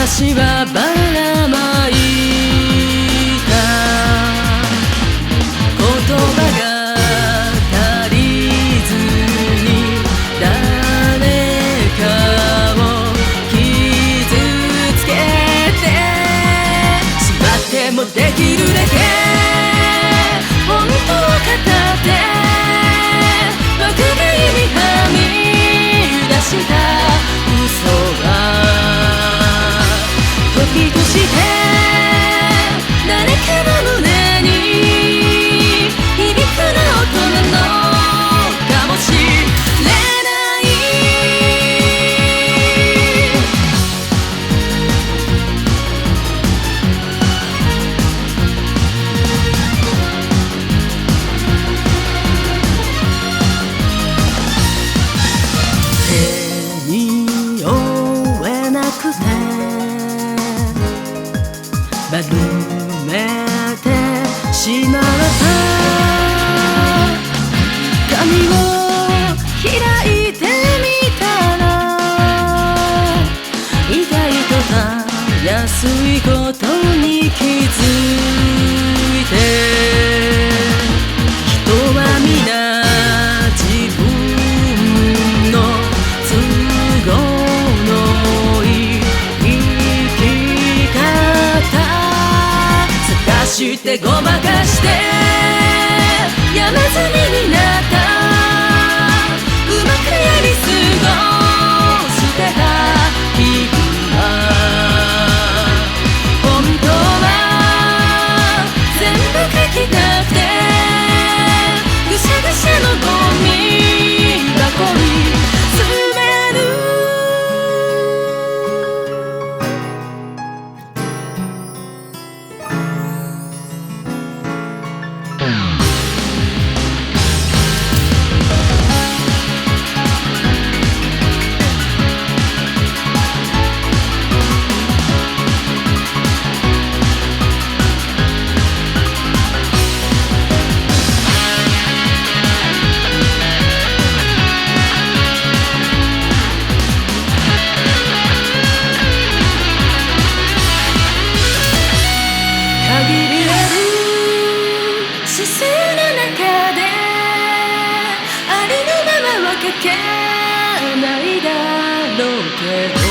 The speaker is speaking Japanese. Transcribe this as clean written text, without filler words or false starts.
私はばらまいた言葉が足りずに誰かを傷つけてしまってもできるだけ本当を語って僕が意味はみ出した嘘は時として誰かの胸に響くの音なのかもしれない手に負えなくて丸めてしまった髪を開いてみたら意外とたやすいことに気づいて人は皆自分の都合のいい生き方してごまかして山積みになったうまくやり過ごしてた日々は本当は全部書きたくてぐしゃぐしゃのゴミ箱に詰める視線の中でありのままは書けないだろうけど